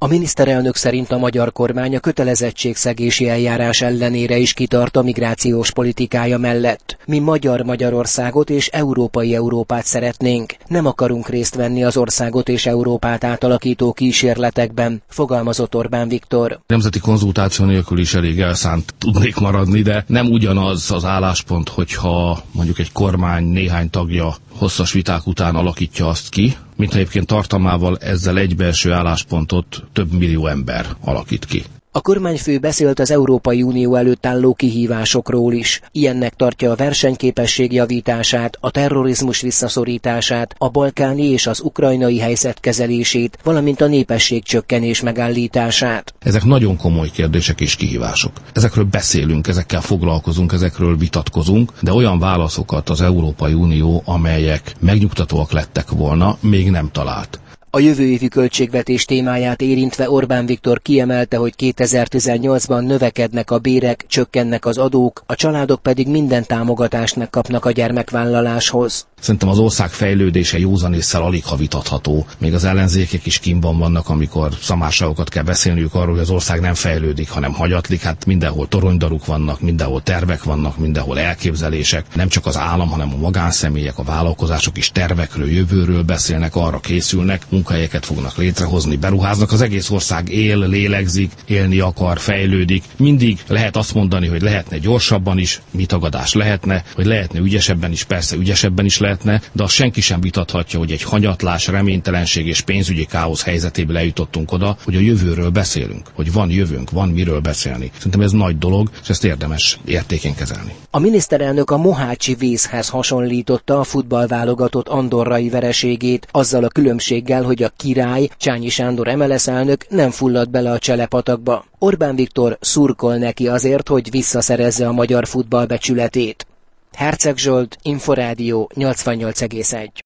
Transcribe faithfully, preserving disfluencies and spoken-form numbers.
A miniszterelnök szerint a magyar kormány a kötelezettségszegési eljárás ellenére is kitart a migrációs politikája mellett. Mi magyar Magyarországot és európai Európát szeretnénk. Nem akarunk részt venni az országot és Európát átalakító kísérletekben, fogalmazott Orbán Viktor. Nemzeti konzultáció nélkül is elég elszánt tudnék maradni, de nem ugyanaz az álláspont, hogyha mondjuk egy kormány néhány tagja hosszas viták után alakítja azt ki, mint egyébként tartalmával ezzel egybeeső álláspontot több millió ember alakít ki. A kormányfő beszélt az Európai Unió előtt álló kihívásokról is. Ilyennek tartja a versenyképesség javítását, a terrorizmus visszaszorítását, a balkáni és az ukrajnai helyzet kezelését, valamint a népességcsökkenés megállítását. Ezek nagyon komoly kérdések és kihívások. Ezekről beszélünk, ezekkel foglalkozunk, ezekről vitatkozunk, de olyan válaszokat az Európai Unió, amelyek megnyugtatóak lettek volna, még nem talált. A jövő évi költségvetés témáját érintve Orbán Viktor kiemelte, hogy kétezer-tizennyolcban növekednek a bérek, csökkennek az adók, a családok pedig minden támogatást megkapnak a gyermekvállaláshoz. Szerintem az ország fejlődése józanésszel alig ha vitatható. Még az ellenzékek is kínban vannak, amikor szamárságokat kell beszélniük arról, hogy az ország nem fejlődik, hanem hagyatlik. Hát mindenhol toronydaruk vannak, mindenhol tervek vannak, mindenhol elképzelések. Nem csak az állam, hanem a magánszemélyek, a vállalkozások is tervekről, jövőről beszélnek, arra készülnek, munkahelyeket fognak létrehozni, beruháznak. Az egész ország él, lélegzik, élni akar, fejlődik. Mindig lehet azt mondani, hogy lehetne gyorsabban is, mi tagadás lehetne, hogy lehetne ügyesebben is, persze ügyesebben is lehetne, de azt senki sem vitathatja, hogy egy hanyatlás, reménytelenség és pénzügyi káosz helyzetéből eljutottunk oda, hogy a jövőről beszélünk, hogy van jövőnk, van miről beszélni. Szerintem ez nagy dolog, és ezt érdemes értékén kezelni. A miniszterelnök a mohácsi vészhez hasonlította a futballválogatott andorrai vereségét, azzal a különbséggel, hogy a király, Csányi Sándor em el es elnök nem fulladt bele a Cselepatakba. Orbán Viktor szurkol neki azért, hogy visszaszerezze a magyar futball becsületét. Herceg Zsolt, Inforádió nyolcvannyolc egész egy.